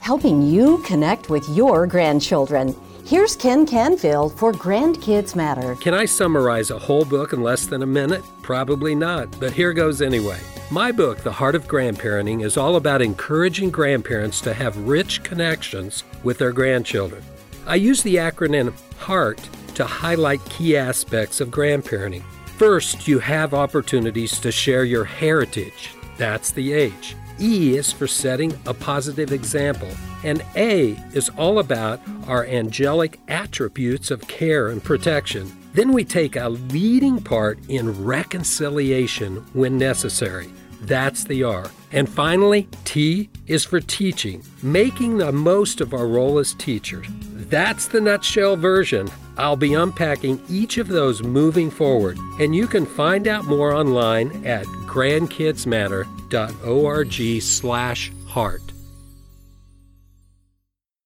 helping you connect with your grandchildren. Here's Ken Canfield for Grandkids Matter. Can I summarize a whole book in less than a minute? Probably not, but here goes anyway. My book, The Heart of Grandparenting, is all about encouraging grandparents to have rich connections with their grandchildren. I use the acronym HEART to highlight key aspects of grandparenting. First, you have opportunities to share your heritage. That's the H. E is for setting a positive example. And A is all about our angelic attributes of care and protection. Then we take a leading part in reconciliation when necessary. That's the R. And finally, T is for teaching, making the most of our role as teachers. That's the nutshell version. I'll be unpacking each of those moving forward, and you can find out more online at grandkidsmatter.org/heart.